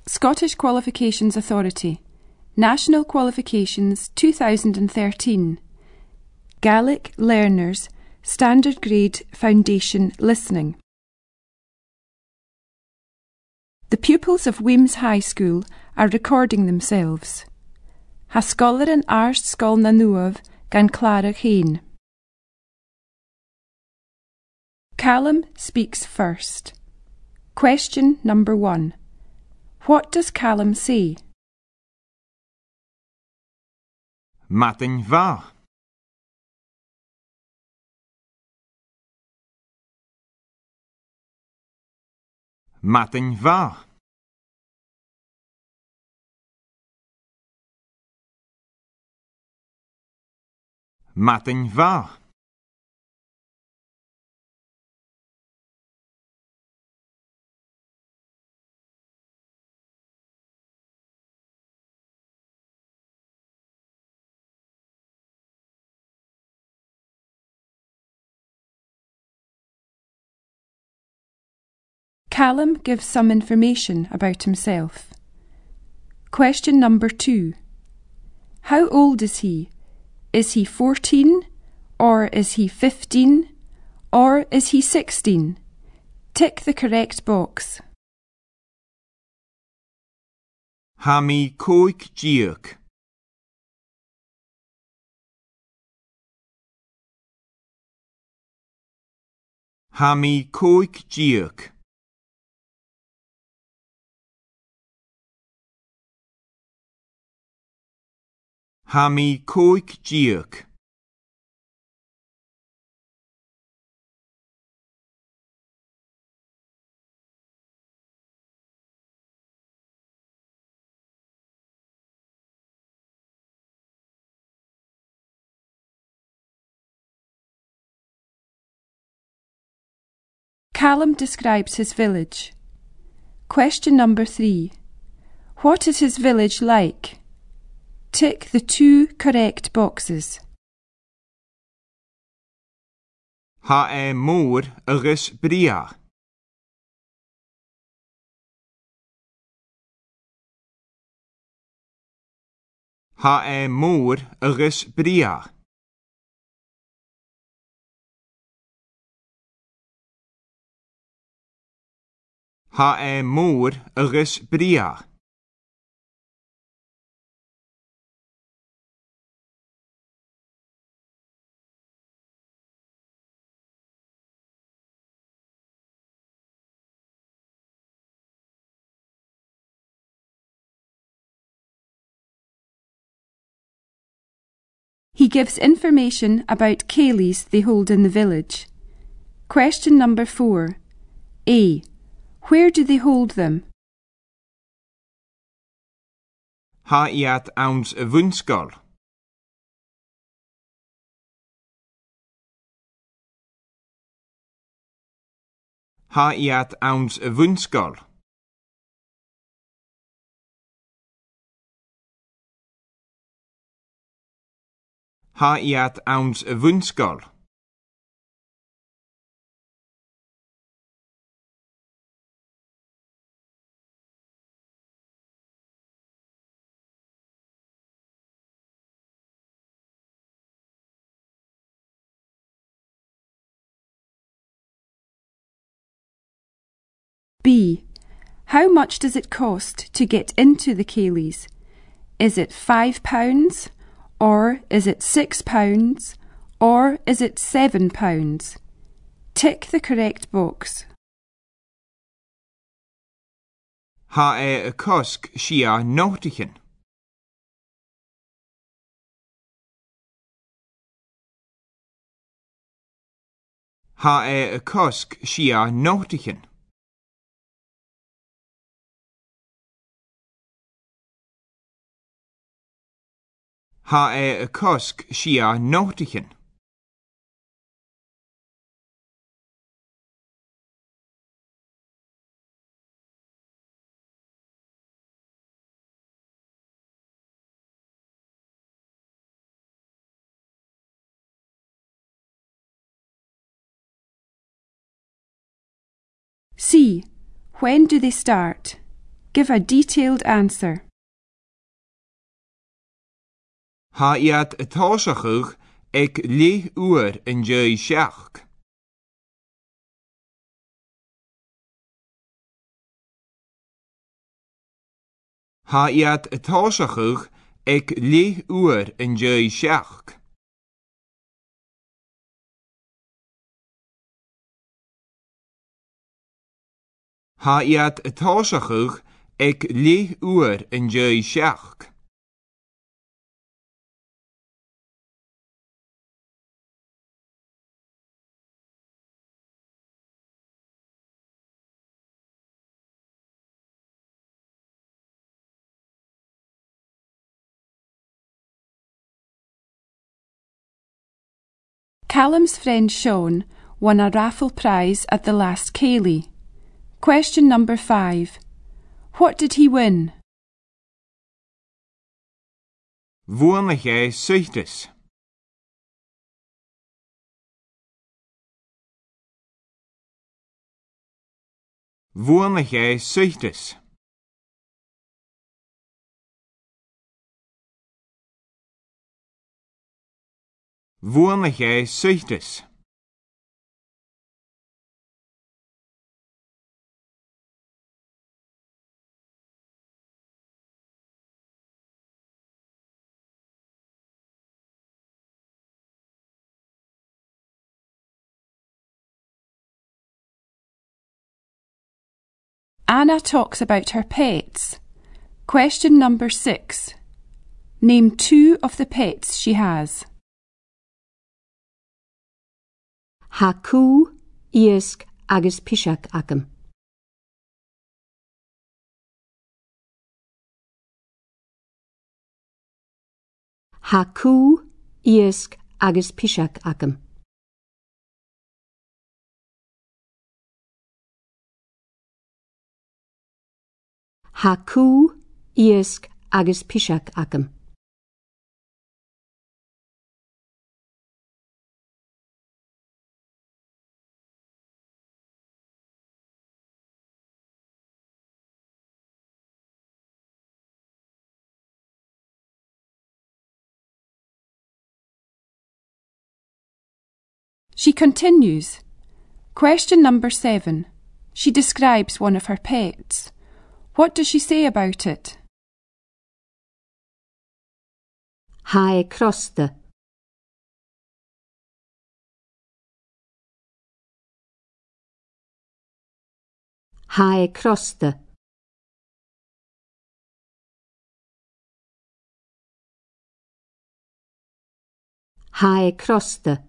Scottish Qualifications Authority, National Qualifications 2013, Gaelic Learners, Standard Grade Foundation Listening. The pupils of Wemyss High School are recording themselves. Ha scholar yn arst sgol na nuaf gan Clara Hain. Callum speaks first. Question number 1. What does Callum say? Matin va. Matin va. Matin va. Callum gives some information about himself. Question number 2. How old is he? Is he 14? Or is he 15? Or is he 16? Tick the correct box. Ha mi coig diog. Ha mi coig diog. Ha mi coig diog. Callum describes his village. Question number 3. What is his village like? Tick the 2 correct boxes. Ha môr agus bria. Ha môr agus bria. Ha môr agus bria. He gives information about ceilidhs they hold in the village. Question number 4. A. Where do they hold them? Ha iad ons y vwnsgol. Ha iad ons y vwnsgol. Ha iad ons y vwnsgol. B. How much does it cost to get into the ceilidhs? Is it £5? Or is it £6? Or is it £7? Tick the correct box. Ha y cosg sia nótichen. Ha y cosg sia nótichen. Ha y cosg sia nótichen. C. When do they start? Give a detailed answer. Ha iad y tosachwch ag 10 uair an 17. Ha iad y tosachwch ag 10 uair an 17. Ha iad y tosachwch ag 10 uair an 17. Callum's friend Sean won a raffle prize at the last Ceilidh. Question number 5. What did he win? Vuonna ché suchtas. Vuonna ché suchtas. Vuonna ché suchtas. Anna talks about her pets. Question number 6. Name 2 of the pets she has. Ha cú, iasc agus pisiach agam. Ha cú, iasc agus pisiach agam. Ha cú, iasc agus pisiach agam. She continues. Question number 7. She describes one of her pets. What does she say about it? Ha e crosta. Ha e crosta. Ha e crosta.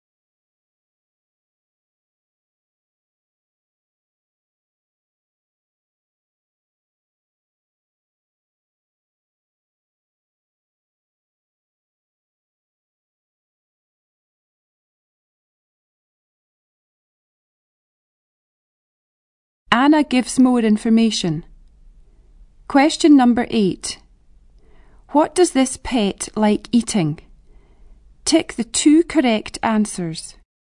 Anna gives more information. Question number 8. What does this pet like eating? Tick the 2 correct answers.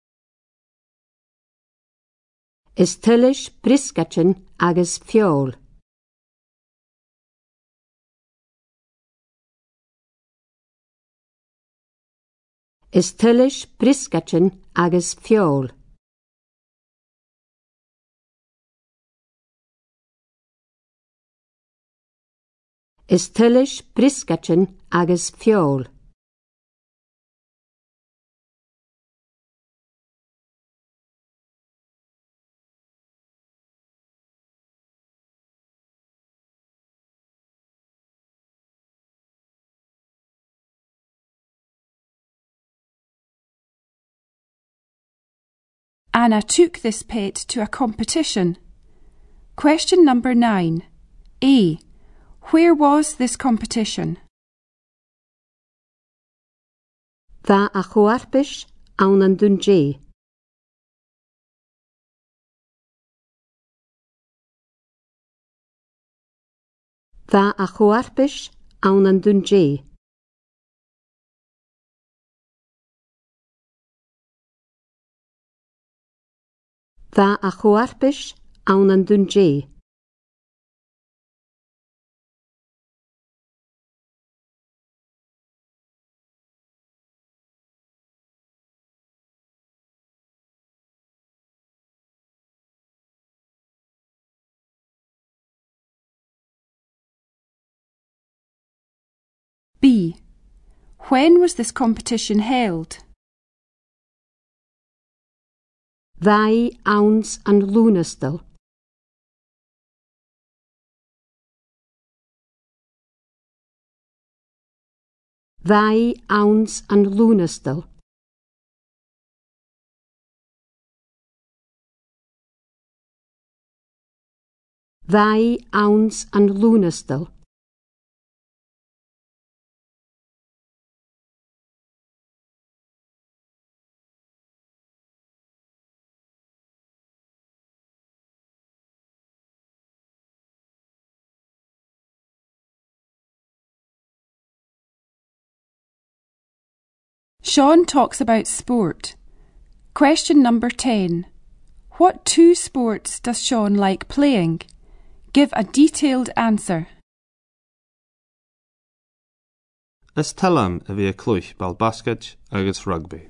Is tuilis briscachin agus fiol. Is tuilis briscachin agus fiol. Is tuilis briscachin agus fiol. Anna took this pet to a competition. Question number 9. A. Where was this competition? Dha a chuarpish awn an Dundee. Dha a chuarpish awn an Dundee. Dha a chuarpish awn an Dundee. B. When was this competition held? Ddau awns yn Lunastal. Ddau awns yn Lunastal. Ddau awns yn Lunastal. Sean talks about sport. Question number 10. What two sports does Sean like playing? Give a detailed answer. Is talm a bhí clúich ball basket agus rugby.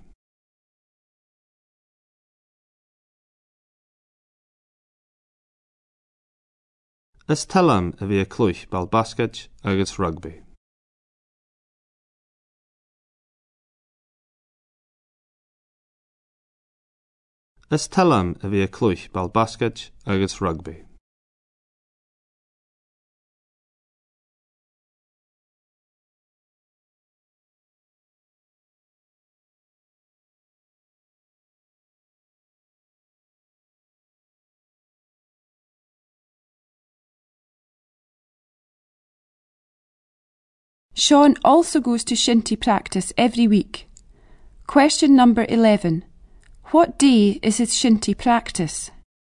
Is talm a bhí clúich ball basket agus rugby. Is talm a bhí clúich ball basket agus rugby. Sean also goes to shinty practice every week. Question number 11. What day is his shinty practice?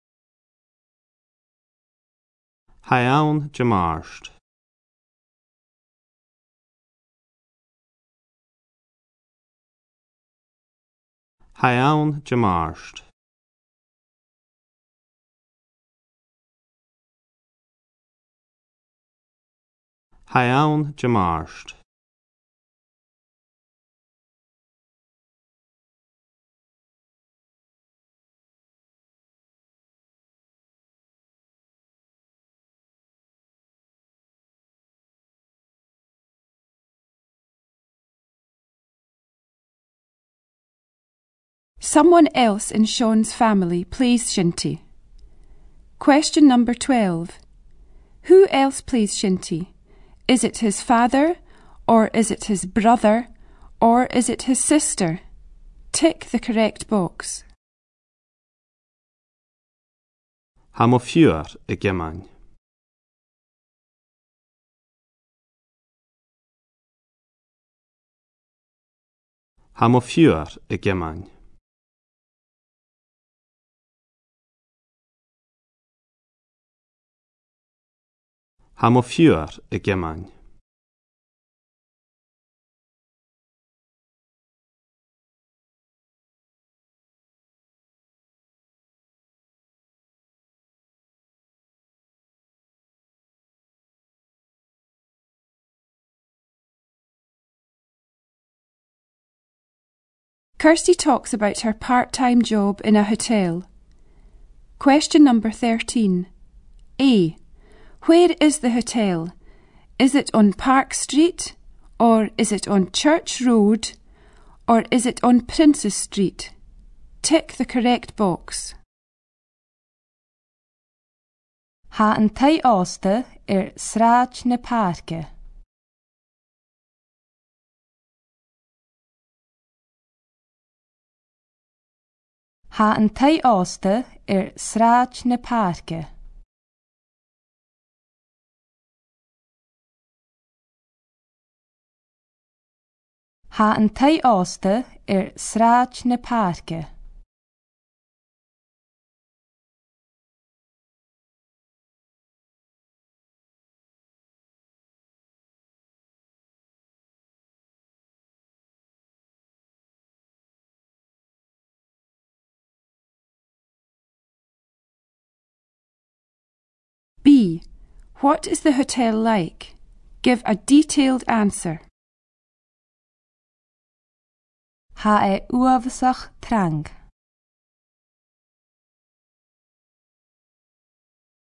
Haon de Marst. Haon de Marst. Haon de Marst. Someone else in Sean's family plays shinty. Question number 12. Who else plays shinty? Is it his father, or is it his brother, or is it his sister? Tick the correct box. Ha mo fiúr I gceamainn. Ha mo fiúr I gceamainn. Ha mo fiúr I gceamainn. Kirsty talks about her part-time job in a hotel. Question number 13. A. Where is the hotel? Is it on Park Street, or is it on Church Road, or is it on Princes Street? Tick the correct box. Ha an tae ásta Sráid na Páirce. Ha an tae ásta Sráid na Páirce. Ha an tae ásta Sráid na Páirce. B. What is the hotel like? Give a detailed answer. Ha uafasach trang.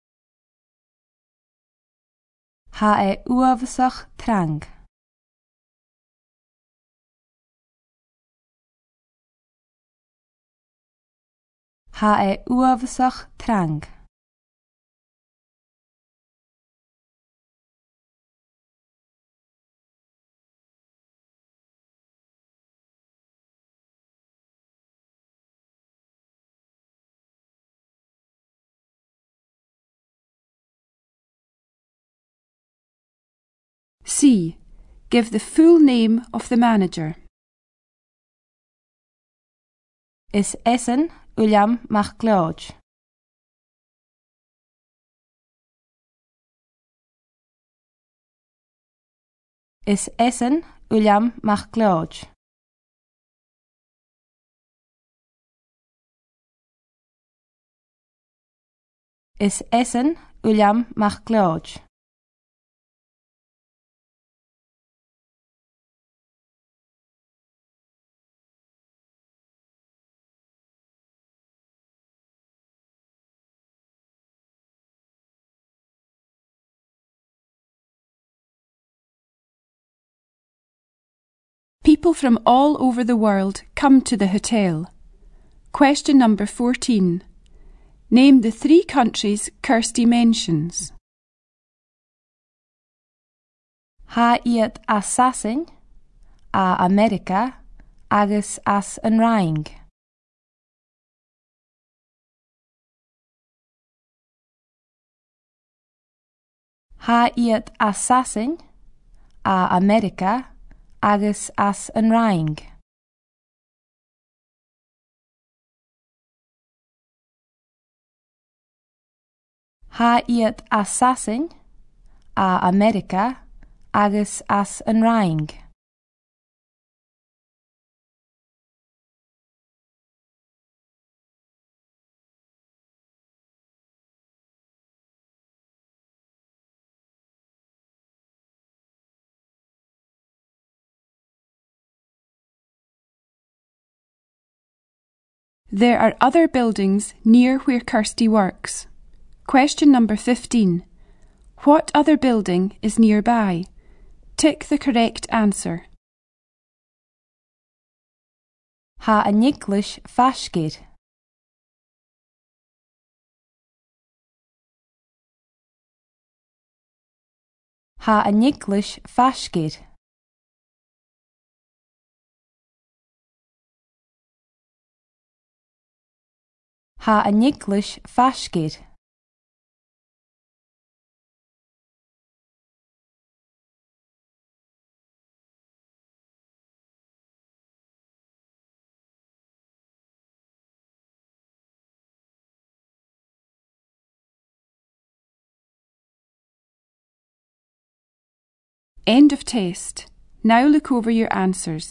Ha uafasach trang. Ha uafsach trang. C. Give the full name of the manager. Is Essen William McLeod. Is Essen William McLeod. Is Essen William McLeod. People from all over the world come to the hotel. Question number 14. Name the 3 countries Kirsty mentions. Ha iad assassin a America agus as an Rang. Ha iad assassin a America agus as an Rang. Ha iad assassin a America agus as an Rang. There are other buildings near where Kirsty works. Question number 15. What other building is nearby? Tick the correct answer. Ha a Nicholas Fashgid. Ha a Nicholas Fashgid. Ha a Nicholas Fashgid. End of test. Now look over your answers.